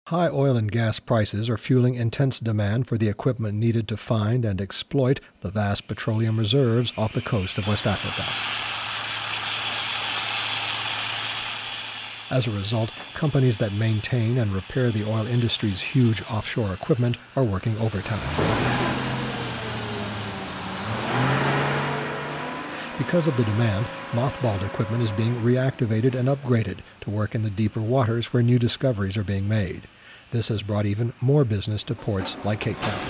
High oil and gas prices are fueling intense demand for the equipment needed to find and exploit the vast petroleum reserves off the coast of West Africa. As a result, companies that maintain and repair the oil industry's huge offshore equipment are working overtime. Because of the demand, mothballed equipment is being reactivated and upgraded to work in the deeper waters where new discoveries are being made. This has brought even more business to ports like Cape Town.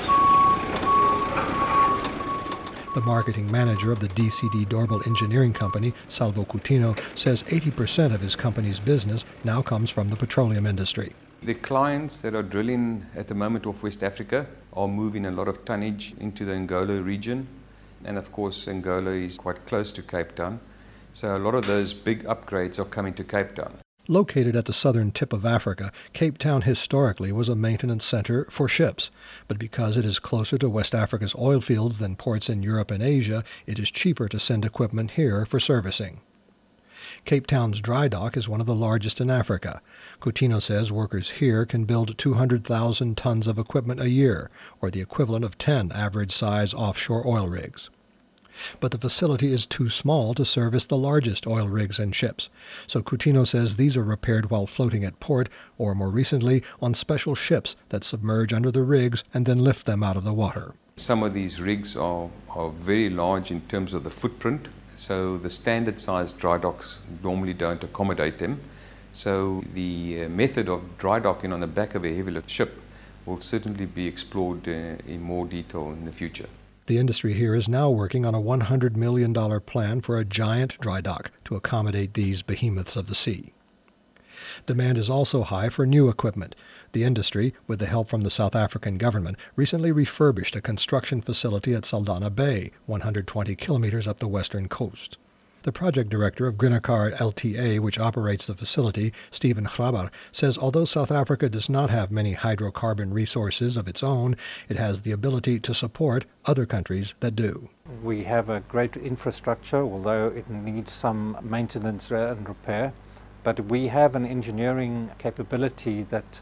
The marketing manager of the DCD Dorbal Engineering Company, Salvo Coutinho, says 80% of his company's business now comes from the petroleum industry. The clients that are drilling at the moment off West Africa are moving a lot of tonnage into the Angola region. And of course, Angola is quite close to Cape Town. So a lot of those big upgrades are coming to Cape Town. Located at the southern tip of Africa, Cape Town historically was a maintenance center for ships. But because it is closer to West Africa's oil fields than ports in Europe and Asia, it is cheaper to send equipment here for servicing. Cape Town's dry dock is one of the largest in Africa. Coutinho says workers here can build 200,000 tons of equipment a year, or the equivalent of 10 average-size offshore oil rigs. But the facility is too small to service the largest oil rigs and ships. So Coutinho says these are repaired while floating at port, or more recently, on special ships that submerge under the rigs and then lift them out of the water. Some of these rigs are very large in terms of the footprint, so the standard sized dry docks normally don't accommodate them. So the method of dry docking on the back of a heavy lift ship will certainly be explored in more detail in the future. The industry here is now working on a $100 million plan for a giant dry dock to accommodate these behemoths of the sea. Demand is also high for new equipment. The industry, with the help from the South African government, recently refurbished a construction facility at Saldanha Bay, 120 kilometers up the western coast. The project director of Grinacar LTA, which operates the facility, Stephen Grabar, says although South Africa does not have many hydrocarbon resources of its own, it has the ability to support other countries that do. We have a great infrastructure, although it needs some maintenance and repair. But we have an engineering capability that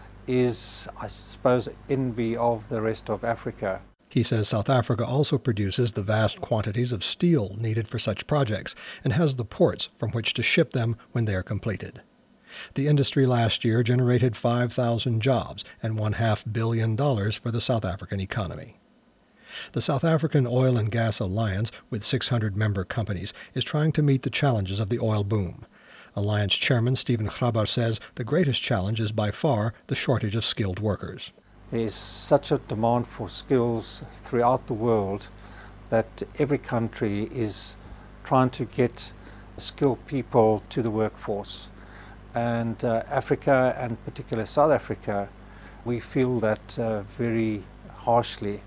is, I suppose, envy of the rest of Africa. He says South Africa also produces the vast quantities of steel needed for such projects and has the ports from which to ship them when they are completed. The industry last year generated 5,000 jobs and $500 million for the South African economy. The South African Oil and Gas Alliance, with 600 member companies, is trying to meet the challenges of the oil boom. Alliance Chairman Stephen Grabar says the greatest challenge is by far the shortage of skilled workers. There's such a demand for skills throughout the world that every country is trying to get skilled people to the workforce. And Africa, and particularly South Africa, we feel that very harshly.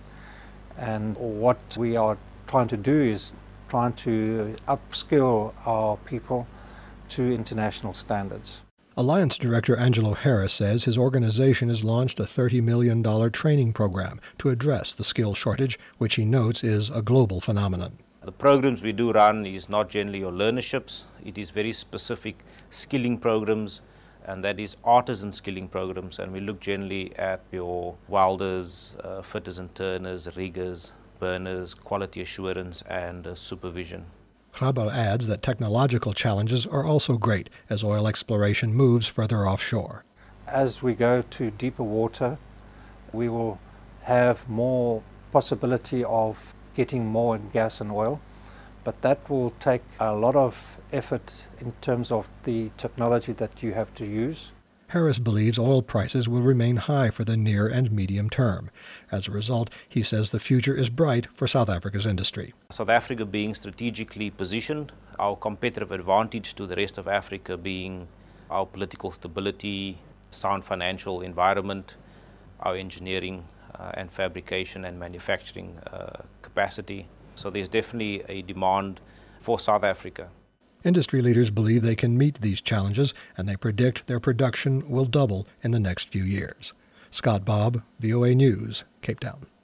And what we are trying to do is trying to upskill our people to international standards. Alliance Director Angelo Harris says his organization has launched a $30 million training program to address the skill shortage, which he notes is a global phenomenon. The programs we do run is not generally your learnerships, it is very specific skilling programs, and that is artisan skilling programs, and we look generally at your welders, fitters and turners, riggers, burners, quality assurance and supervision. Grabar adds that technological challenges are also great as oil exploration moves further offshore. As we go to deeper water, we will have more possibility of getting more in gas and oil, but that will take a lot of effort in terms of the technology that you have to use. Harris believes oil prices will remain high for the near and medium term. As a result, he says the future is bright for South Africa's industry. South Africa being strategically positioned, our competitive advantage to the rest of Africa being our political stability, sound financial environment, our engineering and fabrication and manufacturing capacity. So there's definitely a demand for South Africa. Industry leaders believe they can meet these challenges, and they predict their production will double in the next few years. Scott Bobb, VOA News, Cape Town.